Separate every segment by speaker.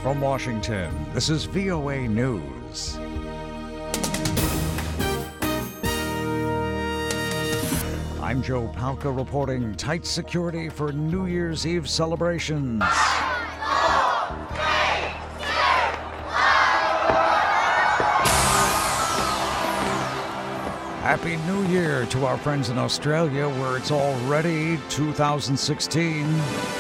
Speaker 1: From Washington, this is VOA News. I'm Joe Palca reporting tight security for New Year's Eve celebrations. Happy New Year to our friends in Australia, where it's already 2016.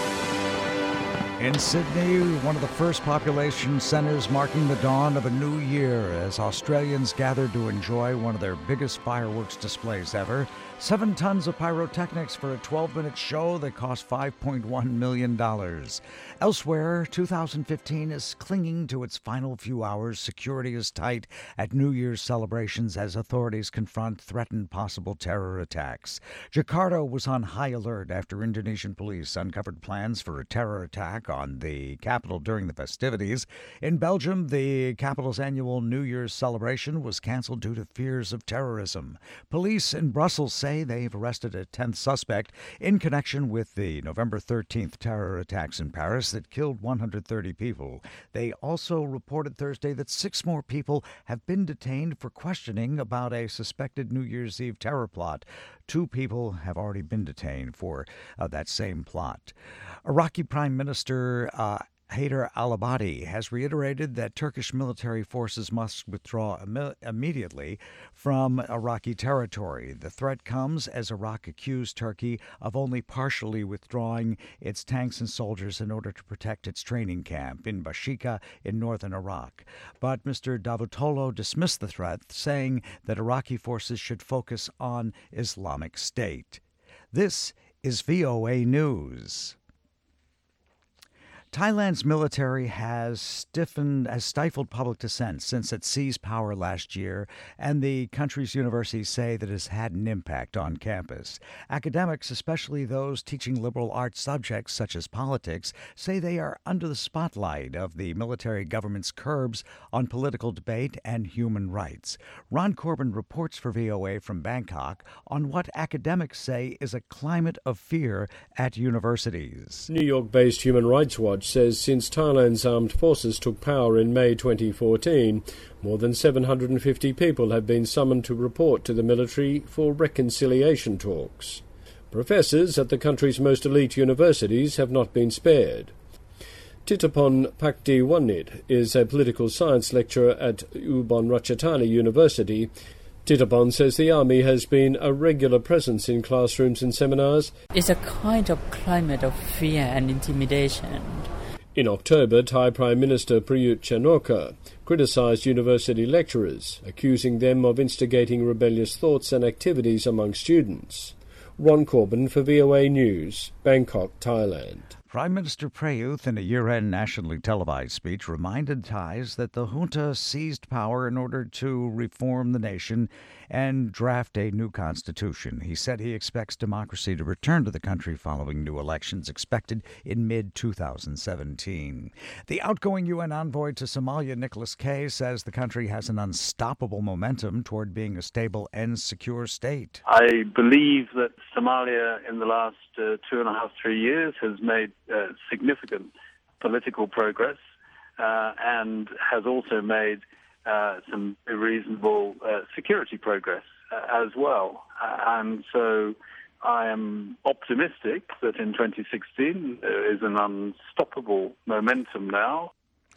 Speaker 1: In Sydney, one of the first population centres marking the dawn of a new year as Australians gathered to enjoy one of their biggest fireworks displays ever. 7 tons of pyrotechnics for a 12-minute show that cost $5.1 million. Elsewhere, 2015 is clinging to its final few hours. Security is tight at New Year's celebrations as authorities confront threatened possible terror attacks. Jakarta was on high alert after Indonesian police uncovered plans for a terror attack on the capital during the festivities. In Belgium, the capital's annual New Year's celebration was canceled due to fears of terrorism. Police in Brussels say they've arrested a 10th suspect in connection with the November 13th terror attacks in Paris that killed 130 people. They also reported Thursday that 6 more people have been detained for questioning about a suspected New Year's Eve terror plot. 2 people have already been detained for that same plot. Iraqi Prime Minister Haider al-Abadi has reiterated that Turkish military forces must withdraw immediately from Iraqi territory. The threat comes as Iraq accused Turkey of only partially withdrawing its tanks and soldiers in order to protect its training camp in Bashika in northern Iraq. But Mr. Davutoglu dismissed the threat, saying that Iraqi forces should focus on Islamic State. This is VOA News. Thailand's military has stifled public dissent since it seized power last year, and the country's universities say that it has had an impact on campus. Academics, especially those teaching liberal arts subjects such as politics, say they are under the spotlight of the military government's curbs on political debate and human rights. Ron Corbin reports for VOA from Bangkok on what academics say is a climate of fear at universities.
Speaker 2: New York-based Human Rights Watch says since Thailand's armed forces took power in May 2014, more than 750 people have been summoned to report to the military for reconciliation talks. Professors at the country's most elite universities have not been spared. Titapon Pakdiwanit is a political science lecturer at Ubon Ratchathani University. Titapon says the army has been a regular presence in classrooms and seminars.
Speaker 3: It's a kind of climate of fear and intimidation.
Speaker 2: In October, Thai Prime Minister Prayut Chan-o-cha criticised university lecturers, accusing them of instigating rebellious thoughts and activities among students. Ron Corbin for VOA News, Bangkok, Thailand.
Speaker 1: Prime Minister Prayut, in a year-end nationally televised speech, reminded Thais that the junta seized power in order to reform the nation and draft a new constitution. He said he expects democracy to return to the country following new elections expected in mid-2017. The outgoing UN envoy to Somalia, Nicholas K., says the country has an unstoppable momentum toward being a stable and secure state.
Speaker 4: I believe that Somalia in the last 2.5, 3 years has made significant political progress and has also made some reasonable security progress as well. And so I am optimistic that in 2016 there is an unstoppable momentum now.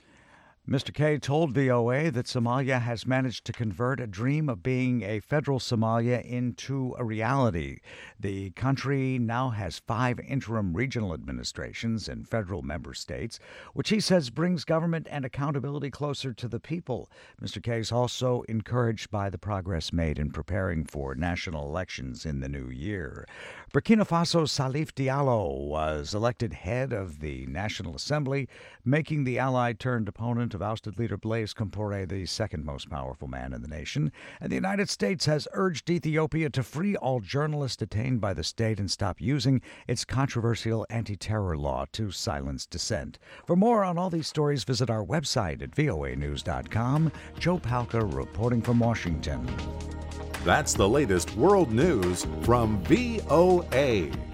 Speaker 1: Mr. Kaye told VOA that Somalia has managed to convert a dream of being a federal Somalia into a reality. The country now has 5 interim regional administrations in federal member states, which he says brings government and accountability closer to the people. Mr. Kaye is also encouraged by the progress made in preparing for national elections in the new year. Burkina Faso's Salif Diallo was elected head of the National Assembly, making the ally-turned-opponent of ousted leader Blaise Compaoré the second most powerful man in the nation. And the United States has urged Ethiopia to free all journalists detained by the state and stop using its controversial anti-terror law to silence dissent. For more on all these stories, visit our website at voanews.com. Joe Palca reporting from Washington.
Speaker 5: That's the latest world news from VOA.